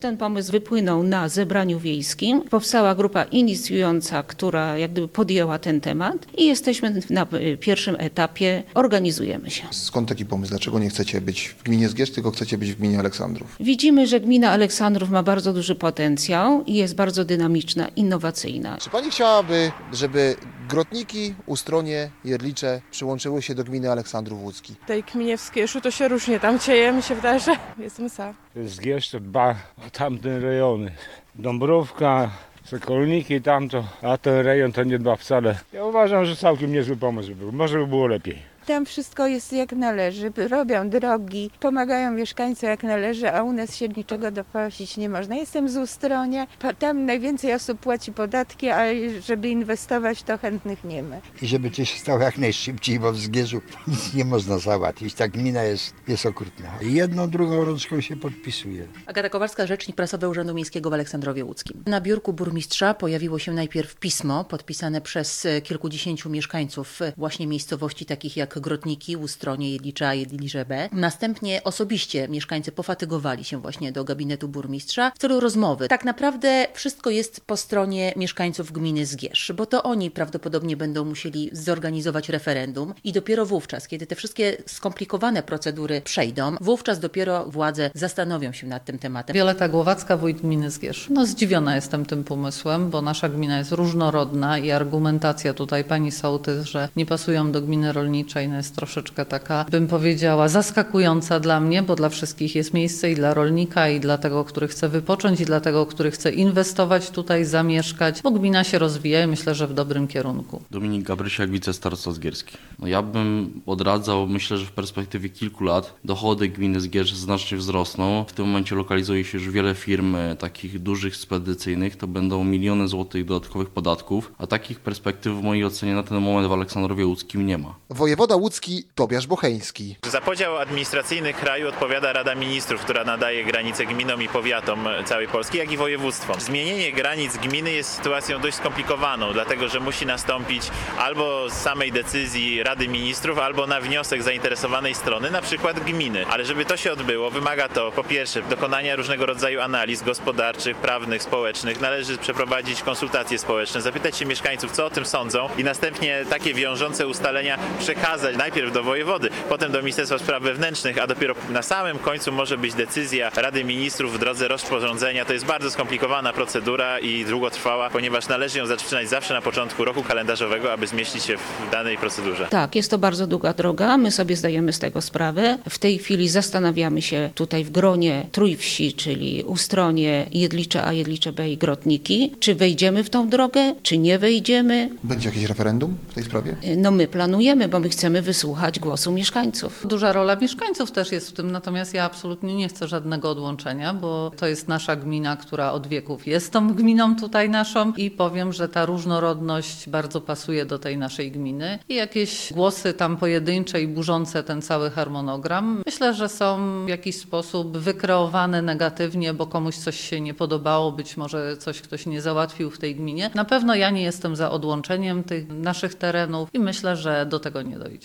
Ten pomysł wypłynął na zebraniu wiejskim. Powstała grupa inicjująca, która jak gdyby podjęła ten temat i jesteśmy na pierwszym etapie, organizujemy się. Skąd taki pomysł? Dlaczego nie chcecie być w gminie Zgierz, tylko chcecie być w gminie Aleksandrów? Widzimy, że gmina Aleksandrów ma bardzo duży potencjał i jest bardzo dynamiczna, innowacyjna. Czy pani chciałaby, żeby Grotniki, Ustronie, Jedlicze przyłączyły się do gminy Aleksandrów Łódzki? W tej gminie w Zgierszu to się różnie tam dzieje, mi się wydaje, że jestem za. Zgierz to dba o tamte rejony. Dąbrówka, Sokolniki, tamto, a ten rejon to nie dba wcale. Ja uważam, że całkiem niezły pomysł był. Może by było lepiej. Tam wszystko jest jak należy, robią drogi, pomagają mieszkańcom jak należy, a u nas się niczego doprosić nie można. Jestem z Ustronia, tam najwięcej osób płaci podatki, a żeby inwestować to chętnych nie ma. I żeby to się stało jak najszybciej, bo w Zgierzu nic nie można załatwić. Ta gmina jest okrutna. Jedną, drugą rączką się podpisuje. Agata Kowalska, rzecznik prasowy Urzędu Miejskiego w Aleksandrowie Łódzkim. Na biurku burmistrza pojawiło się najpierw pismo podpisane przez kilkudziesięciu mieszkańców właśnie miejscowości takich jak Grotniki, Ustronie, Jedlicze A, Jedlicze B. Następnie osobiście mieszkańcy pofatygowali się właśnie do gabinetu burmistrza w celu rozmowy. Tak naprawdę wszystko jest po stronie mieszkańców gminy Zgierz, bo to oni prawdopodobnie będą musieli zorganizować referendum i dopiero wówczas, kiedy te wszystkie skomplikowane procedury przejdą, wówczas dopiero władze zastanowią się nad tym tematem. Wioleta Głowacka, wójt gminy Zgierz. Zdziwiona jestem tym pomysłem, bo nasza gmina jest różnorodna i argumentacja tutaj pani sołtys, że nie pasują do gminy rolniczej, jest troszeczkę taka, bym powiedziała, zaskakująca dla mnie, bo dla wszystkich jest miejsce i dla rolnika, i dla tego, który chce wypocząć, i dla tego, który chce inwestować tutaj, zamieszkać, bo gmina się rozwija i myślę, że w dobrym kierunku. Dominik Gabrysiak, wicestarosta Zgierski. Ja bym odradzał, myślę, że w perspektywie kilku lat dochody gminy Zgierz znacznie wzrosną. W tym momencie lokalizuje się już wiele firm takich dużych, spedycyjnych, to będą miliony złotych dodatkowych podatków, a takich perspektyw w mojej ocenie na ten moment w Aleksandrowie Łódzkim nie ma. Wojewoda łódzki Tobiasz Bocheński. Za podział administracyjny kraju odpowiada Rada Ministrów, która nadaje granice gminom i powiatom całej Polski, jak i województwom. Zmienienie granic gminy jest sytuacją dość skomplikowaną, dlatego że musi nastąpić albo z samej decyzji Rady Ministrów, albo na wniosek zainteresowanej strony, na przykład gminy. Ale żeby to się odbyło, wymaga to po pierwsze dokonania różnego rodzaju analiz gospodarczych, prawnych, społecznych. Należy przeprowadzić konsultacje społeczne, zapytać się mieszkańców, co o tym sądzą i następnie takie wiążące ustalenia przekazać najpierw do wojewody, potem do Ministerstwa Spraw Wewnętrznych, a dopiero na samym końcu może być decyzja Rady Ministrów w drodze rozporządzenia. To jest bardzo skomplikowana procedura i długotrwała, ponieważ należy ją zaczynać zawsze na początku roku kalendarzowego, aby zmieścić się w danej procedurze. Tak, jest to bardzo długa droga, my sobie zdajemy z tego sprawę. W tej chwili zastanawiamy się tutaj w gronie Trójwsi, czyli Ustronie, Jedlicze A, Jedlicze B i Grotniki, czy wejdziemy w tą drogę, czy nie wejdziemy. Będzie jakieś referendum w tej sprawie? My planujemy, bo my chcemy wysłuchać głosu mieszkańców. Duża rola mieszkańców też jest w tym, natomiast ja absolutnie nie chcę żadnego odłączenia, bo to jest nasza gmina, która od wieków jest tą gminą tutaj naszą i powiem, że ta różnorodność bardzo pasuje do tej naszej gminy i jakieś głosy tam pojedyncze i burzące ten cały harmonogram, myślę, że są w jakiś sposób wykreowane negatywnie, bo komuś coś się nie podobało, być może coś ktoś nie załatwił w tej gminie. Na pewno ja nie jestem za odłączeniem tych naszych terenów i myślę, że do tego nie dojdzie.